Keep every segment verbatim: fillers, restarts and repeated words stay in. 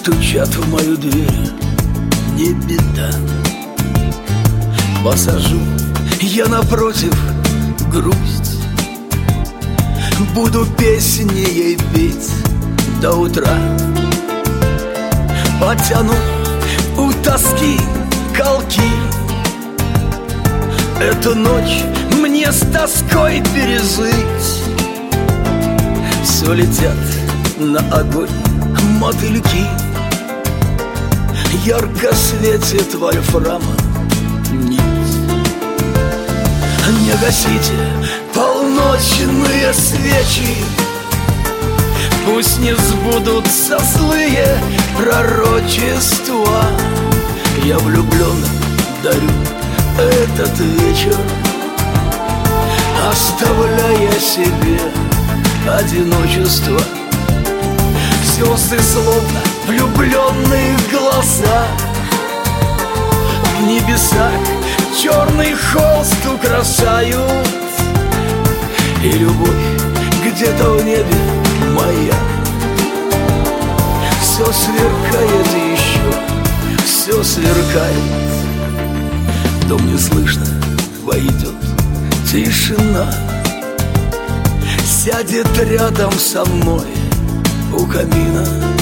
Стучат в мою дверь, не беда. Посажу я напротив грусть, буду песни ей петь до утра. Потяну у тоски колки, эту ночь мне с тоской пережить. Все летят на огонь мотыльки, ярко светит вольфрама нить. Не гасите полночные свечи, пусть не сбудутся злые пророчества. Я влюбленным дарю этот вечер, оставляя себе одиночество. Звезды словно влюбленные глаза, в небесах черный холст украшают. И любовь где-то в небе моя все сверкает еще, все сверкает. В дом не слышно войдет тишина, сядет рядом со мной у камина.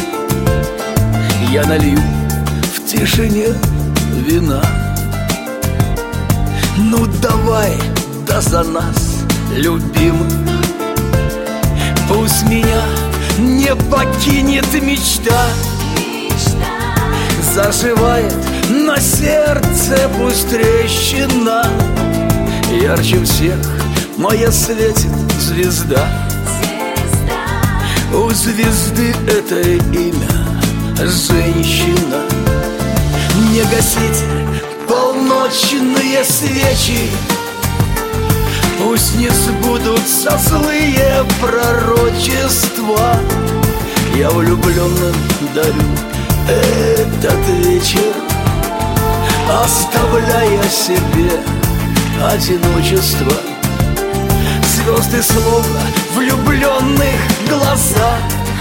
Я налью в тишине вина. Ну давай, да за нас, любимых, пусть меня не покинет мечта. Заживает на сердце пусть трещина, ярче всех моя светит звезда. У звезды это имя женщина. Не гасите полночные свечи, пусть не сбудутся злые пророчества. Я влюбленным дарю этот вечер, оставляя себе одиночество. Звезды словно влюбленных глаза,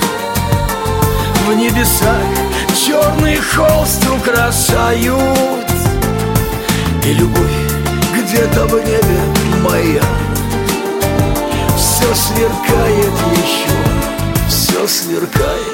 в небесах черный холст украшают. И любовь где-то в небе моя все сверкает еще, все сверкает.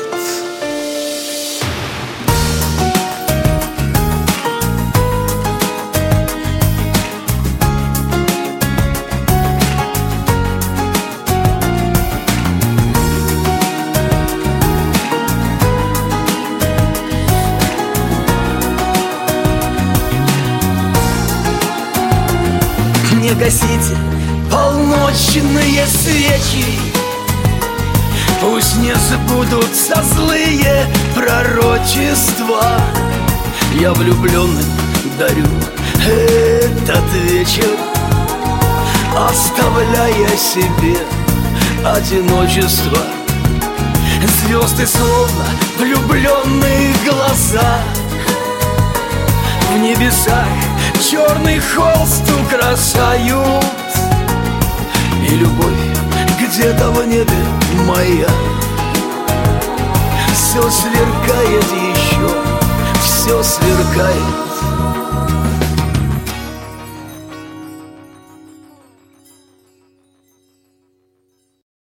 Не гасите полночные свечи, пусть не сбудутся злые пророчества. Я влюбленным дарю этот вечер, оставляя себе одиночество. Звезды словно влюбленные глаза, в небесах черный холст украшают. И любовь где-то в небе моя все сверкает еще, все сверкает.